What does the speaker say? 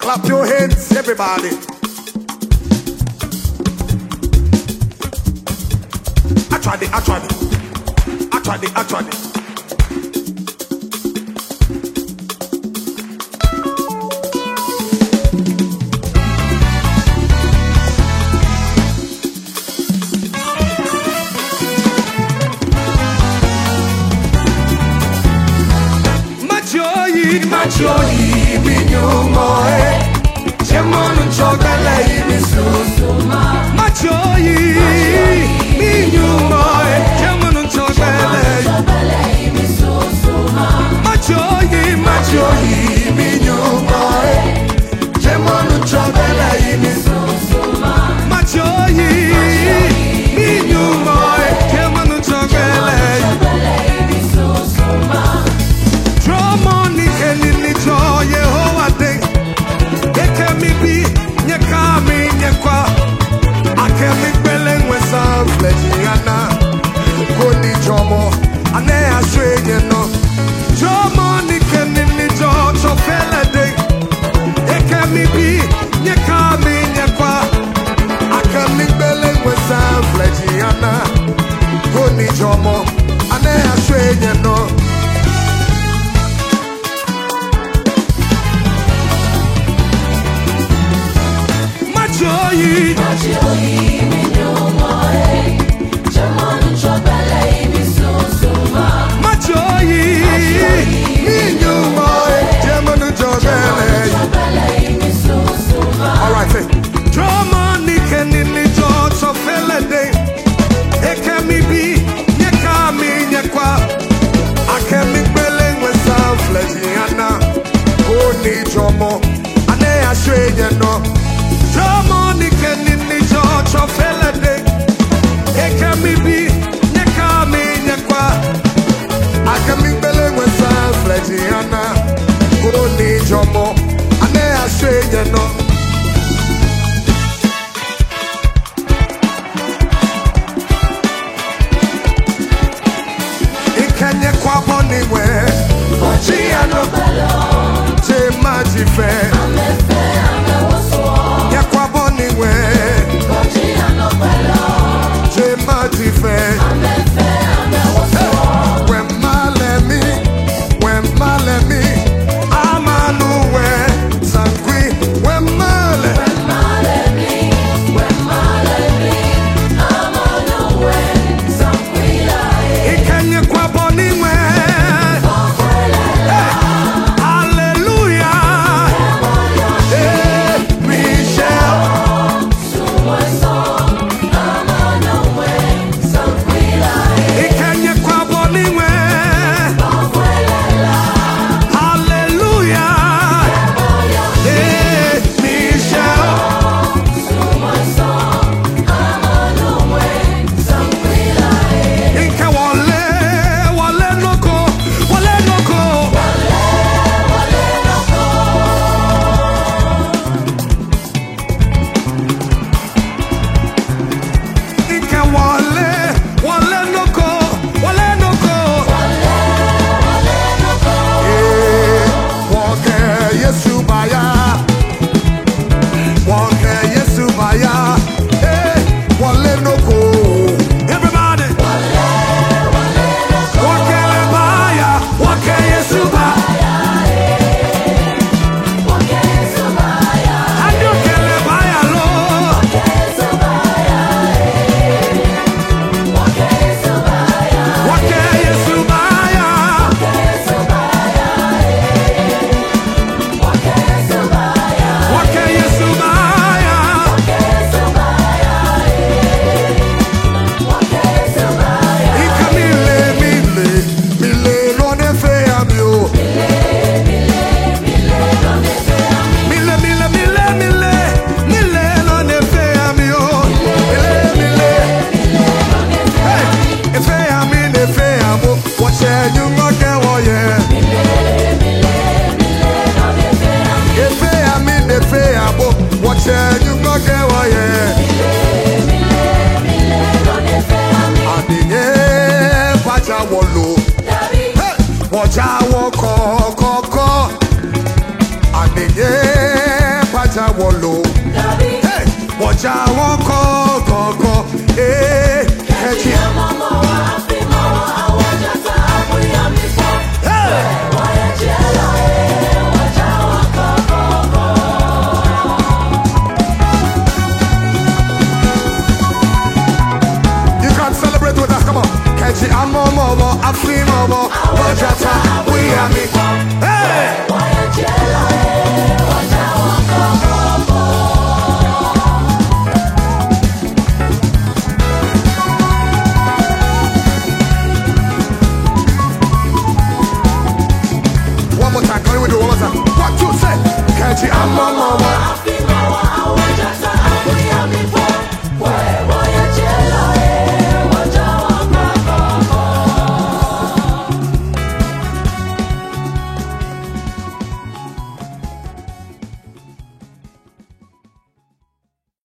Clap your hands, everybody. I tried it. Majoyi minyumoe Chemonu chogala imi susuma Majoyi minyumoe Chemonu chogala imi susuma Majoyi minyumoe Chemonu chogala imi susuma Majoyi minyumoe Chemonu chogala imi susuma Dromoni kenini cho Yehovah day Ekemi bi nyekami nyekwa Akemi bele nwesa flejiana Koni jomo ane aswenye no Dromoni kenini cho chofele day Ekemi bi nyekami nyekwa Akemi bele nwesa flejiana Koni jomo ane aswenye no Majoyi minyumoe Chemonu chogala imi susuma Majoyi minyumoe Chemonu chogala imi susuma Alright, say Dromoni kenini jo chofele day Ekemi bi nyekami nyekwa Akemi bele nwesa flejiana Koni jomo ane aswenye no Dromoni kenini jo chofele day Ekemi bi nyekami nyekwa Akemi bele nwesa flejiana Koni jomo ane aswenye no Ikenye kwa boniwe Ochia no belo Te majife Amefe amewoso Nye kwa boniwe Ochia no belo Te majife Amefe amewoso Wemalemi Amanuwe Sangwi Wemale Amanuwe Sankwila Ikenye kwa boniwe Hallelujah Michelle Ikenye kwa boniwe Hallelujah Michelle Inke wale noko Inke wale noko Wonke Yesu baya wale noko Everybody Wonke Yesu baya Andokele baya lo Wonke Yesu baya Wonke Yesu baya Ika mile lone fe amio Mile lone fe amio Hey, efe amo Wache nyungo ke woye Efe amo Wache nyungo ke woye Adinye pacha wolo Wacha woko koko Adinye kwaja wolo. Hey, waja wonko koko. Eh, keji. Keji amomo, afimomo, wajata, we are me. Hey! One more time, can we do one more time? 1, 2, 3. Keji amomo,